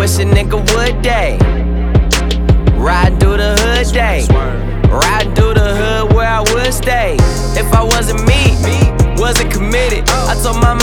wish a nigga would day. Ride through the hood day. Ride through the hood where I would stay. If I wasn't me, wasn't committed, I told mama